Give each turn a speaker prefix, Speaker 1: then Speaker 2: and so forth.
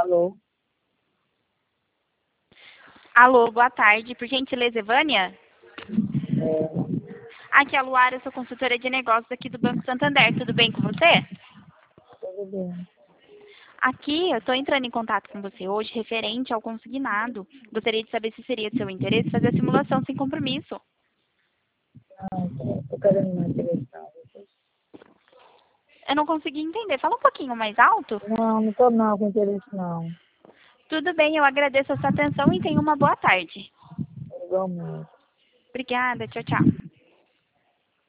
Speaker 1: Alô?
Speaker 2: Alô, boa tarde. Por gentileza, Evânia? Aqui é a Luara, eu sou consultora de negócios aqui do Banco Santander. Tudo bem com você?
Speaker 1: Tudo bem.
Speaker 2: Aqui, eu estou entrando em contato com você hoje referente ao consignado. Gostaria de saber se seria de seu interesse fazer a simulação sem compromisso.
Speaker 1: Não, estou querendo mais direção.
Speaker 2: Eu não consegui entender. Fala um pouquinho mais alto.
Speaker 1: Não estou não com interesse não.
Speaker 2: Tudo bem, eu agradeço a sua atenção e tenha uma boa tarde.
Speaker 1: Igualmente.
Speaker 2: Obrigada, tchau, tchau.